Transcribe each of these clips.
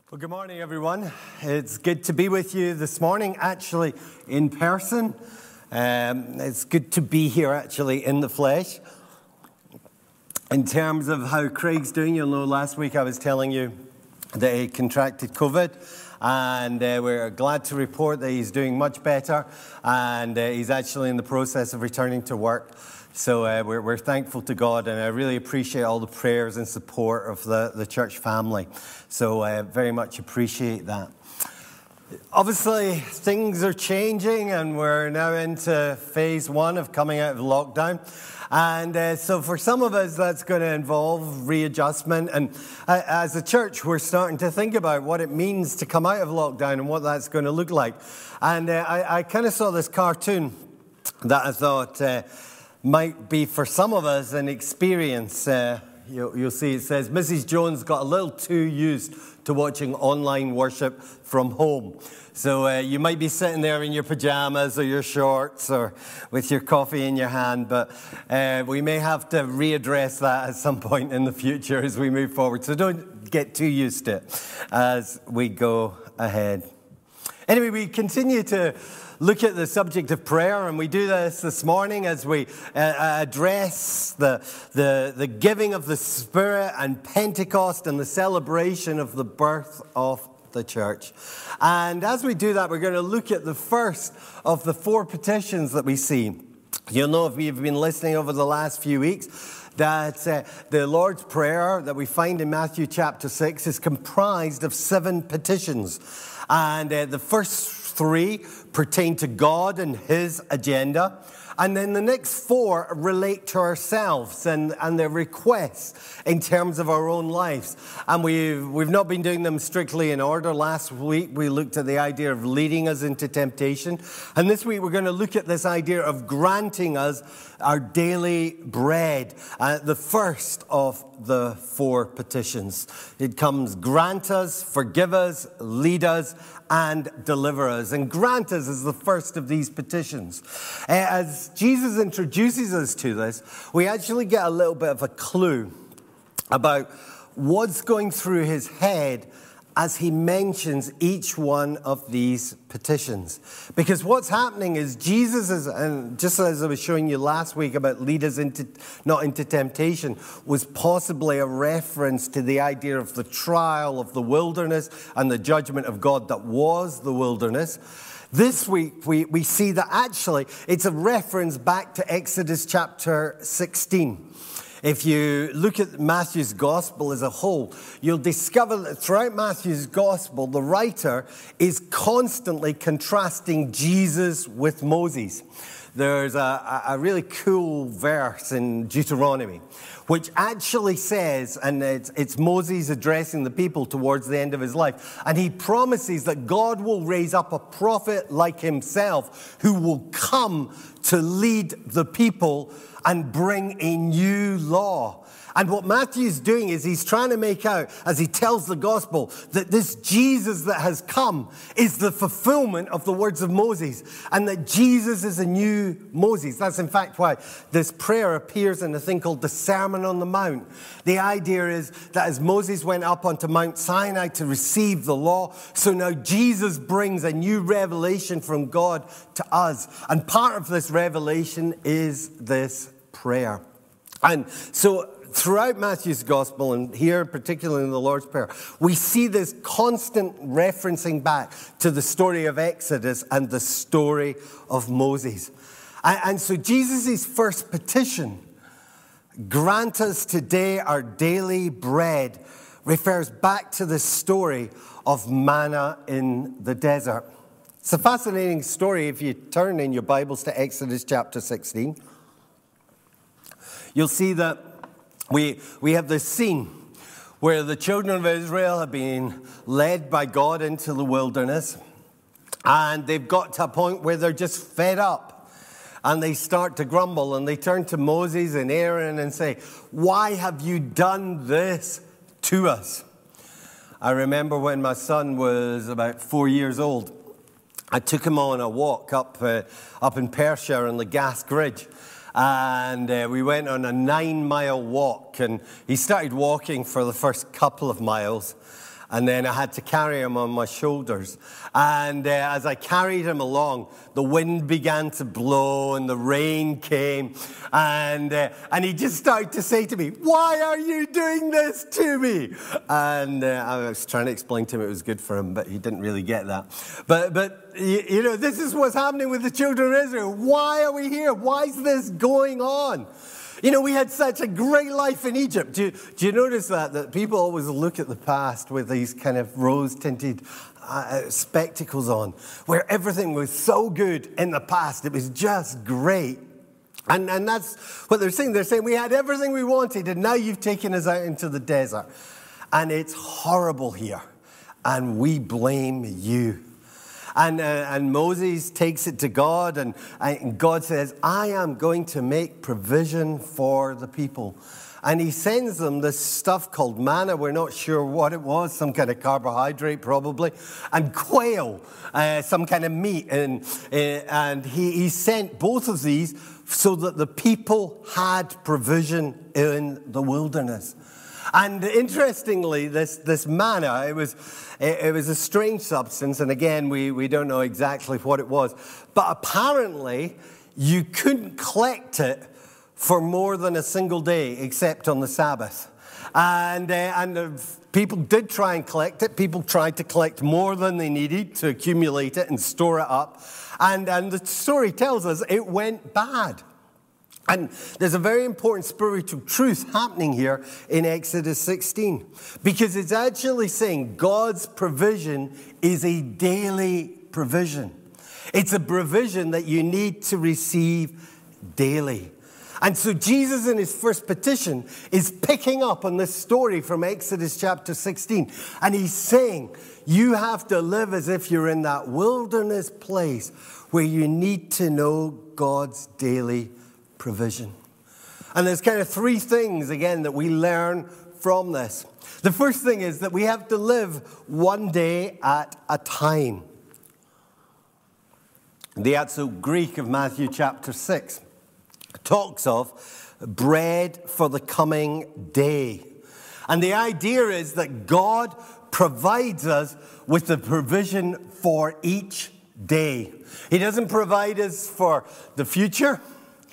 Well, good morning, everyone. It's good to be with you this morning, actually, in person. It's good to be here, actually, in the flesh. In terms of how Craig's doing, you'll know last week I was telling you that he contracted COVID, and we're glad to report that he's doing much better, and he's actually in the process of returning to work. So we're thankful to God, and I really appreciate all the prayers and support of the church family. So very much appreciate that. Obviously, things are changing, and we're now into phase one of coming out of lockdown. And so for some of us, that's going to involve readjustment. And as a church, we're starting to think about what it means to come out of lockdown and what that's going to look like. And I kind of saw this cartoon that I thought might be for some of us an experience. You'll see it says, Mrs. Jones got a little too used to watching online worship from home. So you might be sitting there in your pajamas or your shorts or with your coffee in your hand, but we may have to readdress that at some point in the future as we move forward. So don't get too used to it as we go ahead. Anyway, we continue to look at the subject of prayer, and we do this morning as we address the giving of the Spirit and Pentecost and the celebration of the birth of the church. And as we do that, we're going to look at the first of the four petitions that we see. You'll know if you've been listening over the last few weeks that the Lord's Prayer that we find in Matthew chapter 6 is comprised of 7 petitions. And the first 3 pertain to God and His agenda. And then the next 4 relate to ourselves and their requests in terms of our own lives. And we've not been doing them strictly in order. Last week we looked at the idea of leading us into temptation. And this week we're going to look at this idea of granting us our daily bread. The first of the 4 petitions. It comes, grant us, forgive us, lead us, and deliver us. And grant us is the first of these petitions. As Jesus introduces us to this, we actually get a little bit of a clue about what's going through his head as he mentions each one of these petitions. Because what's happening is Jesus is, and just as I was showing you last week about lead us not into temptation, was possibly a reference to the idea of the trial of the wilderness and the judgment of God that was the wilderness. This week, we see that actually it's a reference back to Exodus chapter 16. If you look at Matthew's gospel as a whole, you'll discover that throughout Matthew's gospel, the writer is constantly contrasting Jesus with Moses. There's a really cool verse in Deuteronomy, which actually says, and it's Moses addressing the people towards the end of his life, and he promises that God will raise up a prophet like himself who will come to lead the people and bring a new law. And what Matthew's doing is he's trying to make out, as he tells the gospel, that this Jesus that has come is the fulfillment of the words of Moses, and that Jesus is a new Moses. That's in fact why this prayer appears in a thing called the Sermon on the Mount. The idea is that as Moses went up onto Mount Sinai to receive the law, so now Jesus brings a new revelation from God to us. And part of this revelation is this prayer. And so throughout Matthew's gospel, and here particularly in the Lord's Prayer, we see this constant referencing back to the story of Exodus and the story of Moses. And so Jesus' first petition, grant us today our daily bread, refers back to the story of manna in the desert. It's a fascinating story if you turn in your Bibles to Exodus chapter 16. You'll see that we have this scene where the children of Israel have been led by God into the wilderness, and they've got to a point where they're just fed up, and they start to grumble, and they turn to Moses and Aaron and say, why have you done this to us? I remember when my son was about 4 years old, I took him on a walk up in Perthshire on the Gask Ridge. And we went on a 9-mile walk, and he started walking for the first couple of miles. And then I had to carry him on my shoulders. And as I carried him along, the wind began to blow and the rain came. And he just started to say to me, "Why are you doing this to me?" And I was trying to explain to him it was good for him, but he didn't really get that. But you know, this is what's happening with the children of Israel. Why are we here? Why is this going on? You know, we had such a great life in Egypt. Do you notice that people always look at the past with these kind of rose-tinted spectacles on, where everything was so good in the past. It was just great. And that's what they're saying. They're saying we had everything we wanted, and now you've taken us out into the desert. And it's horrible here. And we blame you. And Moses takes it to God, and God says, "I am going to make provision for the people." And he sends them this stuff called manna. We're not sure what it was, some kind of carbohydrate probably, and quail, some kind of meat. And he sent both of these so that the people had provision in the wilderness. And interestingly, this manna, it was a strange substance, and again, we don't know exactly what it was. But apparently, you couldn't collect it for more than a single day, except on the Sabbath. And people did try and collect it. People tried to collect more than they needed to accumulate it and store it up. And the story tells us it went bad. And there's a very important spiritual truth happening here in Exodus 16, because it's actually saying God's provision is a daily provision. It's a provision that you need to receive daily. And so Jesus in his first petition is picking up on this story from Exodus chapter 16. And he's saying, you have to live as if you're in that wilderness place where you need to know God's daily provision. And there's kind of three things, again, that we learn from this. The first thing is that we have to live one day at a time. The Atso Greek of Matthew chapter 6 talks of bread for the coming day. And the idea is that God provides us with the provision for each day. He doesn't provide us for the future,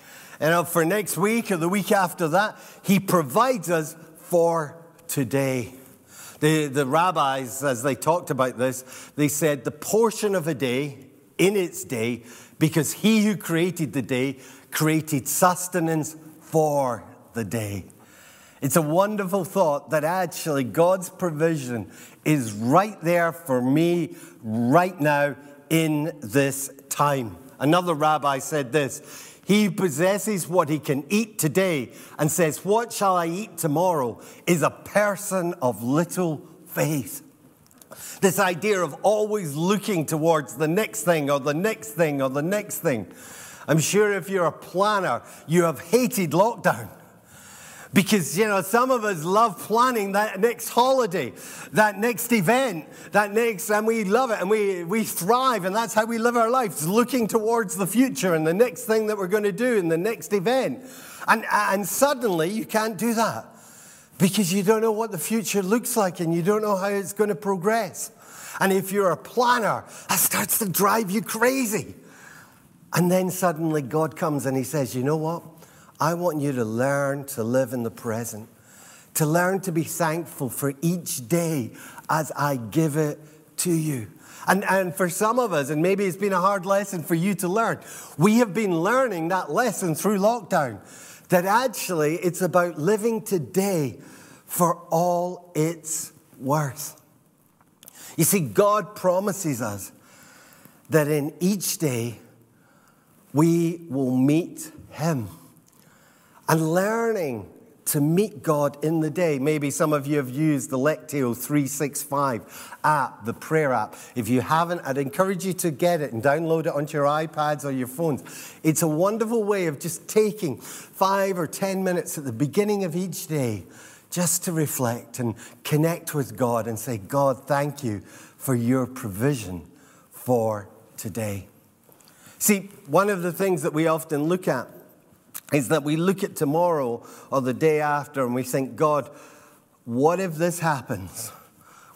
for next week or the week after that. He provides us for today. The rabbis, as they talked about this, they said the portion of a day in its day, because he who created the day created sustenance for the day. It's a wonderful thought that actually God's provision is right there for me right now in this time. Another rabbi said this: he who possesses what he can eat today and says, "What shall I eat tomorrow?" is a person of little faith. This idea of always looking towards the next thing or the next thing or the next thing. I'm sure if you're a planner, you have hated lockdown. Because, some of us love planning that next holiday, that next event, and we love it, and we thrive, and that's how we live our lives, looking towards the future and the next thing that we're going to do in the next event. And suddenly you can't do that because you don't know what the future looks like and you don't know how it's going to progress. And if you're a planner, that starts to drive you crazy. And then suddenly God comes and he says, you know what? I want you to learn to live in the present, to learn to be thankful for each day as I give it to you. And for some of us, and maybe it's been a hard lesson for you to learn, we have been learning that lesson through lockdown, that actually it's about living today for all it's worth. You see, God promises us that in each day we will meet him. And learning to meet God in the day. Maybe some of you have used the Lectio 365 app, the prayer app. If you haven't, I'd encourage you to get it and download it onto your iPads or your phones. It's a wonderful way of just taking 5 or 10 minutes at the beginning of each day just to reflect and connect with God and say, God, thank you for your provision for today. See, one of the things that we often look at is that we look at tomorrow or the day after and we think, God, what if this happens?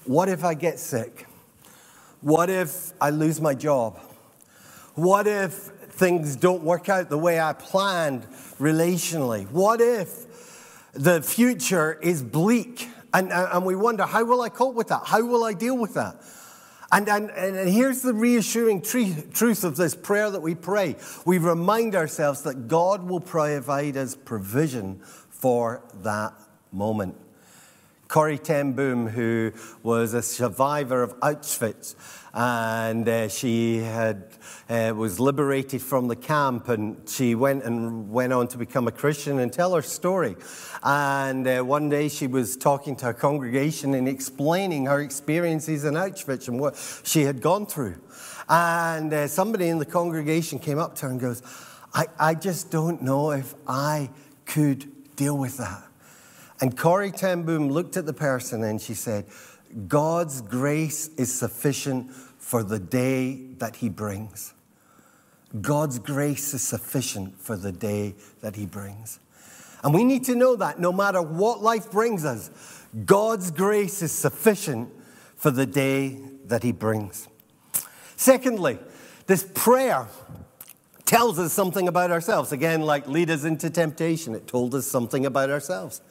what if I get sick? What if I lose my job? What if things don't work out the way I planned relationally? What if the future is bleak? And we wonder, how will I cope with that? How will I deal with that? And here's the reassuring truth of this prayer that we pray. We remind ourselves that God will provide us provision for that moment. Corrie ten Boom, who was a survivor of Auschwitz, and she was liberated from the camp, and she went on to become a Christian and tell her story. And one day she was talking to her congregation and explaining her experiences in Auschwitz and what she had gone through. And somebody in the congregation came up to her and goes, I just don't know if I could deal with that. And Corrie ten Boom looked at the person and she said, God's grace is sufficient for the day that he brings. God's grace is sufficient for the day that he brings. And we need to know that no matter what life brings us, God's grace is sufficient for the day that he brings. Secondly, this prayer tells us something about ourselves. Again, like lead us into temptation, it told us something about ourselves.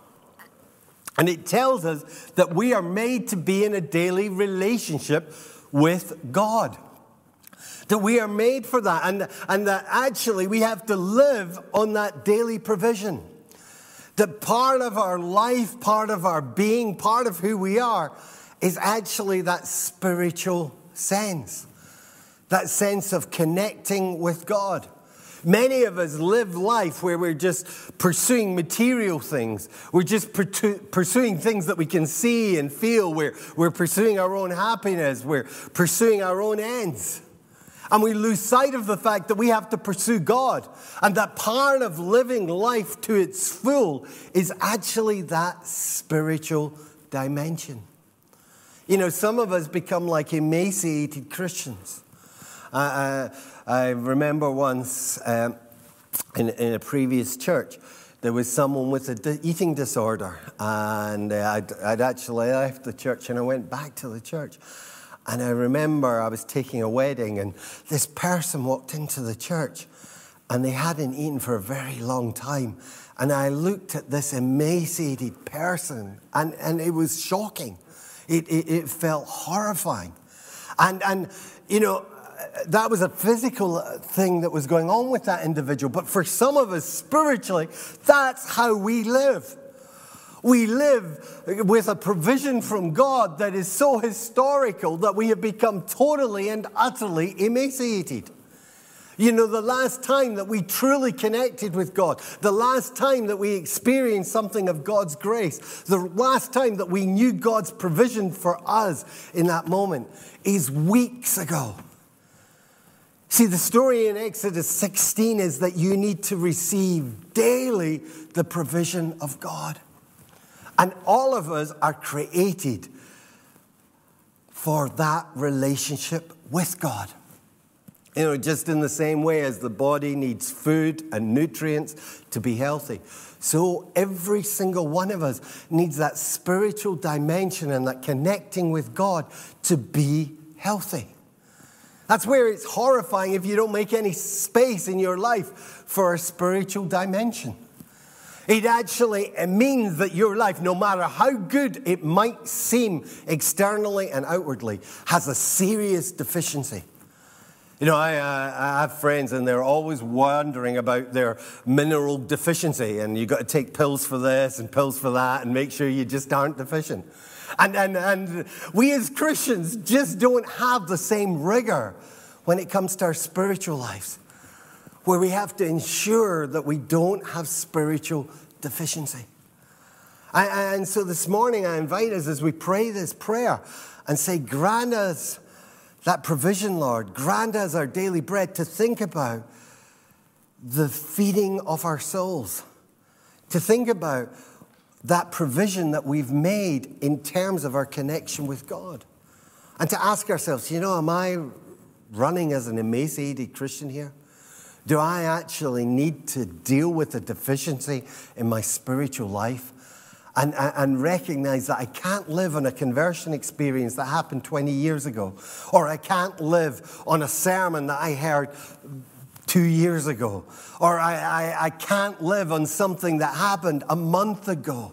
And it tells us that we are made to be in a daily relationship with God. That we are made for that, and that actually we have to live on that daily provision. That part of our life, part of our being, part of who we are is actually that spiritual sense. That sense of connecting with God. Many of us live life where we're just pursuing material things. We're just pursuing things that we can see and feel. We're pursuing our own happiness. We're pursuing our own ends. And we lose sight of the fact that we have to pursue God. And that part of living life to its full is actually that spiritual dimension. You know, some of us become like emaciated Christians. I remember once in a previous church, there was someone with an eating disorder. And I'd actually left the church and I went back to the church. And I remember I was taking a wedding and this person walked into the church and they hadn't eaten for a very long time. And I looked at this emaciated person and it was shocking. It felt horrifying. And you know, that was a physical thing that was going on with that individual. But for some of us spiritually, that's how we live. We live with a provision from God that is so historical that we have become totally and utterly emaciated. You know, the last time that we truly connected with God, the last time that we experienced something of God's grace, the last time that we knew God's provision for us in that moment is weeks ago. See, the story in Exodus 16 is that you need to receive daily the provision of God. And all of us are created for that relationship with God. You know, just in the same way as the body needs food and nutrients to be healthy, so every single one of us needs that spiritual dimension and that connecting with God to be healthy. That's where it's horrifying if you don't make any space in your life for a spiritual dimension. It actually means that your life, no matter how good it might seem externally and outwardly, has a serious deficiency. You know, I have friends and they're always wondering about their mineral deficiency, and you've got to take pills for this and pills for that and make sure you just aren't deficient. And we as Christians just don't have the same rigor when it comes to our spiritual lives, where we have to ensure that we don't have spiritual deficiency. And so this morning I invite us as we pray this prayer and say, grant us that provision, Lord. Grant us our daily bread, to think about the feeding of our souls, to think about that provision that we've made in terms of our connection with God. And to ask ourselves, you know, am I running as an emaciated Christian here? Do I actually need to deal with a deficiency in my spiritual life? and recognize that I can't live on a conversion experience that happened 20 years ago, or I can't live on a sermon that I heard 2 years ago, or I can't live on something that happened a month ago.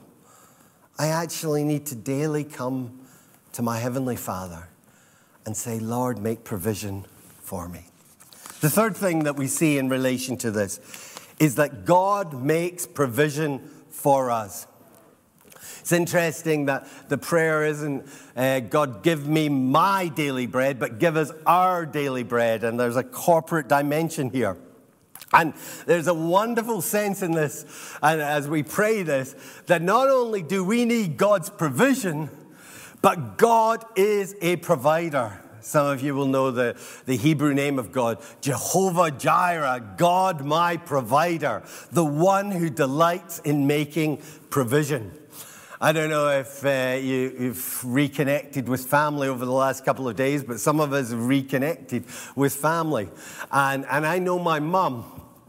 I actually need to daily come to my Heavenly Father and say, Lord, make provision for me. The third thing that we see in relation to this is that God makes provision for us. It's interesting that the prayer isn't, God, give me my daily bread, but give us our daily bread. And there's a corporate dimension here. And there's a wonderful sense in this, and as we pray this, that not only do we need God's provision, but God is a provider. Some of you will know the Hebrew name of God, Jehovah Jireh, God my provider, the one who delights in making provision. I don't know if you've reconnected with family over the last couple of days, but some of us have reconnected with family. And I know my mum,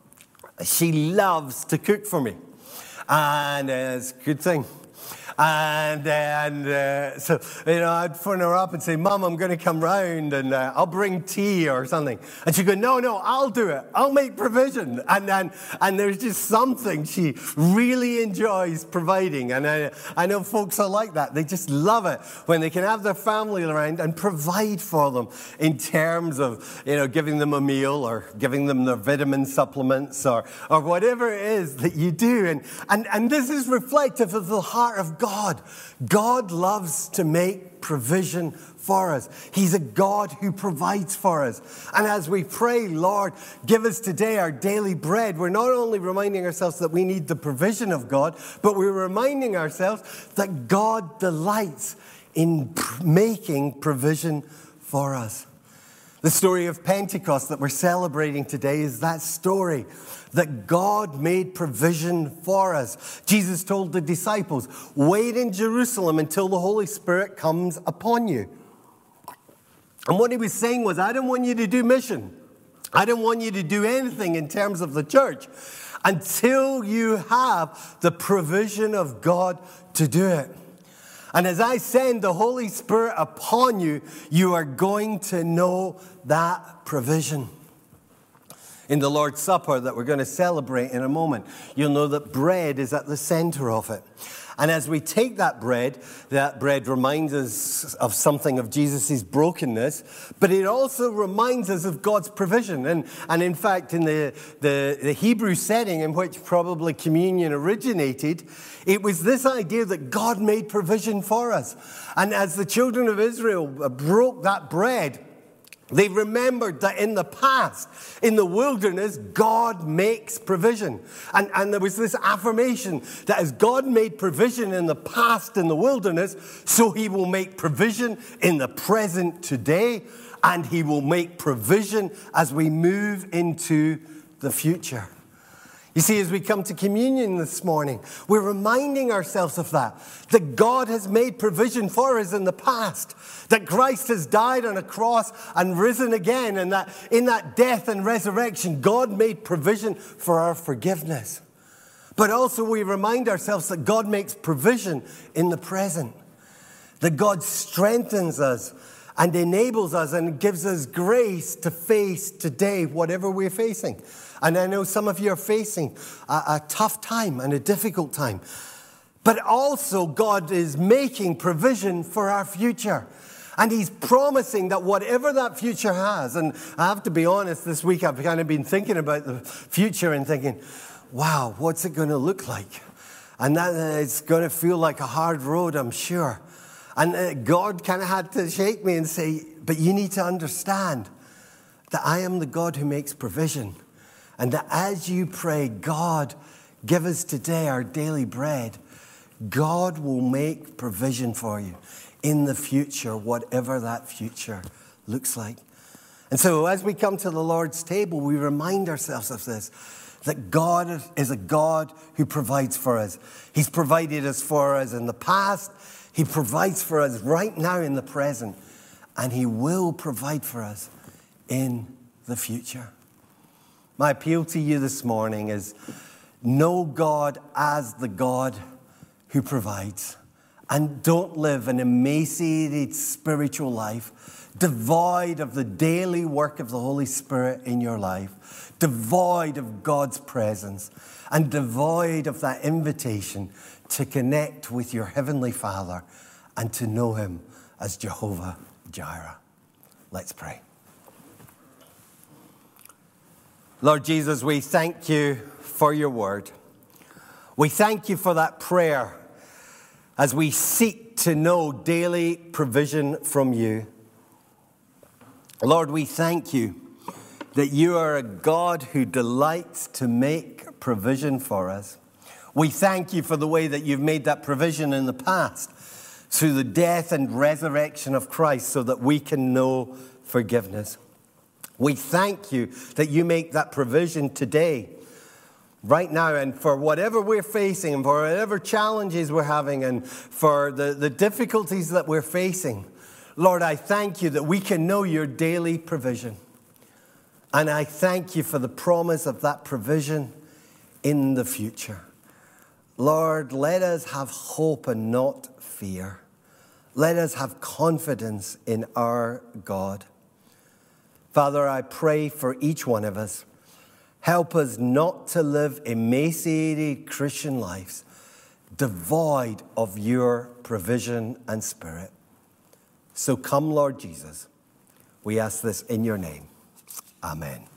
she loves to cook for me. And it's a good thing. And so, I'd phone her up and say, Mum, I'm going to come round and I'll bring tea or something. And she'd go, no, I'll do it. I'll make provision. And there's just something she really enjoys providing. And I know folks are like that. They just love it when they can have their family around and provide for them in terms of, giving them a meal or giving them their vitamin supplements or whatever it is that you do. And this is reflective of the heart of God. God loves to make provision for us. He's a God who provides for us. And as we pray, Lord, give us today our daily bread, we're not only reminding ourselves that we need the provision of God, but we're reminding ourselves that God delights in making provision for us. The story of Pentecost that we're celebrating today is that story that God made provision for us. Jesus told the disciples, wait in Jerusalem until the Holy Spirit comes upon you. And what he was saying was, I don't want you to do mission. I don't want you to do anything in terms of the church until you have the provision of God to do it. And as I send the Holy Spirit upon you, you are going to know that provision. In the Lord's Supper that we're going to celebrate in a moment, you'll know that bread is at the center of it. And as we take that bread reminds us of something of Jesus' brokenness, but it also reminds us of God's provision. And in fact, in the Hebrew setting in which probably communion originated, it was this idea that God made provision for us. And as the children of Israel broke that bread, they remembered that in the past, in the wilderness, God makes provision. And there was this affirmation that as God made provision in the past in the wilderness, so he will make provision in the present today, and he will make provision as we move into the future. You see, as we come to communion this morning, we're reminding ourselves of that God has made provision for us in the past, that Christ has died on a cross and risen again, and that in that death and resurrection, God made provision for our forgiveness. But also we remind ourselves that God makes provision in the present, that God strengthens us and enables us and gives us grace to face today whatever we're facing. And I know some of you are facing a tough time and a difficult time. But also God is making provision for our future. And he's promising that whatever that future has, and I have to be honest, this week I've kind of been thinking about the future and thinking, wow, what's it going to look like? And that it's going to feel like a hard road, I'm sure. And God kind of had to shake me and say, but you need to understand that I am the God who makes provision. And that as you pray, God, give us today our daily bread, God will make provision for you in the future, whatever that future looks like. And so as we come to the Lord's table, we remind ourselves of this, that God is a God who provides for us. He's provided us for us in the past. He provides for us right now in the present. And he will provide for us in the future. My appeal to you this morning is know God as the God who provides. And don't live an emaciated spiritual life, devoid of the daily work of the Holy Spirit in your life, devoid of God's presence, and devoid of that invitation to connect with your Heavenly Father and to know Him as Jehovah Jireh. Let's pray. Lord Jesus, we thank you for your word. We thank you for that prayer as we seek to know daily provision from you. Lord, we thank you that you are a God who delights to make provision for us. We thank you for the way that you've made that provision in the past through the death and resurrection of Christ so that we can know forgiveness. We thank you that you make that provision today, right now, and for whatever we're facing and for whatever challenges we're having and for the difficulties that we're facing. Lord, I thank you that we can know your daily provision. And I thank you for the promise of that provision in the future. Lord, let us have hope and not fear. Let us have confidence in our God. Father, I pray for each one of us. Help us not to live emaciated Christian lives, devoid of your provision and spirit. So come, Lord Jesus. We ask this in your name. Amen.